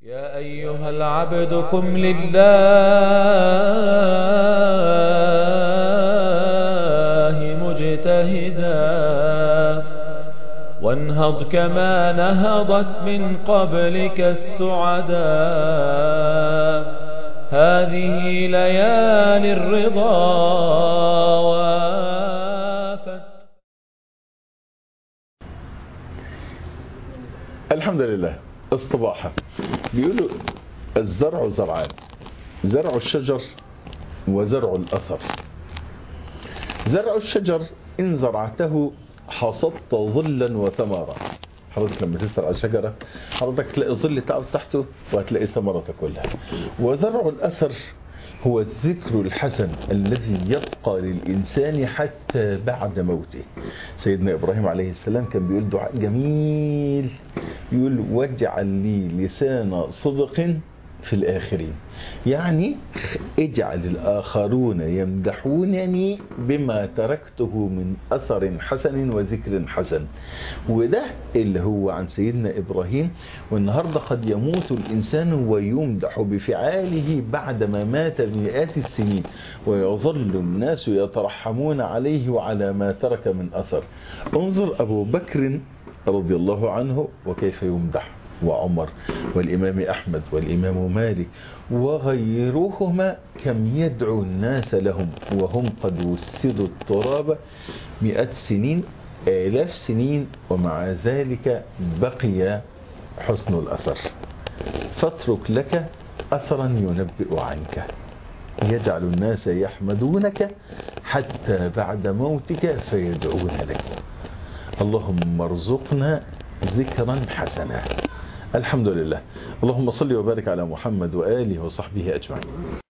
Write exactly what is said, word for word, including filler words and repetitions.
يا أيها العبد قم لله مجتهدا وانهض كما نهضت من قبلك السعدا. هذه ليالي الرضا وافت. الحمد لله. الصباحة بيقولوا الزرع زرعان، زرع الشجر وزرع الأثر. زرع الشجر إن زرعته حصدت ظلا وثمرة. حضرتك لما تزرع شجرة حضرتك تلاقي ظل تقعد تحته وهتلاقي ثمرة تاكلها. وزرع الأثر هو الذكر الحسن الذي يبقى للإنسان حتى بعد موته. سيدنا إبراهيم عليه السلام كان بيقول دعاء جميل، يقول واجعل لي لسان صدق في الآخرين، يعني اجعل الآخرون يمدحونني بما تركته من أثر حسن وذكر حسن. وده اللي هو عن سيدنا إبراهيم. والنهاردة قد يموت الإنسان ويمدح بفعاله بعدما مات بمئات السنين، ويظل الناس يترحمون عليه وعلى ما ترك من أثر. انظر أبو بكر رضي الله عنه وكيف يمدح، وعمر والإمام أحمد والإمام مالك وغيرهما كم يدعو الناس لهم وهم قد وسدوا التراب مئات سنين آلاف سنين، ومع ذلك بقي حسن الأثر. فاترك لك أثرا ينبئ عنك يجعل الناس يحمدونك حتى بعد موتك فيدعون لك. اللهم ارزقنا ذكرا حسنا. الحمد لله. اللهم صل وبارك على محمد وآله وصحبه أجمعين.